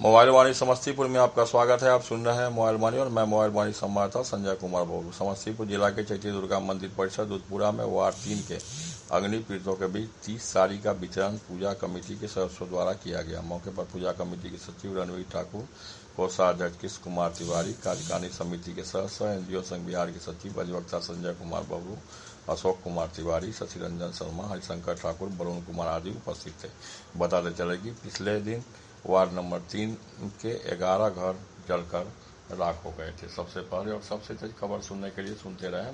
Mobile वाणी समस्तीपुर में आपका स्वागत है। आप सुन रहे हैं मोबाइल वाणी और मैं मोबाइल वाणी संवाददाता संजय कुमार बाबू। समस्तीपुर जिला के चैती दुर्गा मंदिर परिसर दूधपुरा में वार्ड 3 के अग्नि पीड़ितों के बीच 30 साड़ी का वितरण पूजा कमेटी के सदस्यों द्वारा किया गया। मौके पर पूजा कमेटी के सचिव रणवीर ठाकुर, कोषाध्यक्ष कृष्ण कुमार तिवारी, कार्यकारिणी समिति के सदस्य एनजीओ संघ बिहार के सचिव अधिवक्ता संजय कुमार बाबू, अशोक कुमार तिवारी, शशि रंजन शर्मा, हरिशंकर ठाकुर, वरुण कुमार आदि उपस्थित थे। बताते चले कि पिछले दिन वार्ड नंबर 3 के 11 घर जलकर राख हो गए थे। सबसे पहले और सबसे तेज खबर सुनने के लिए सुनते रहें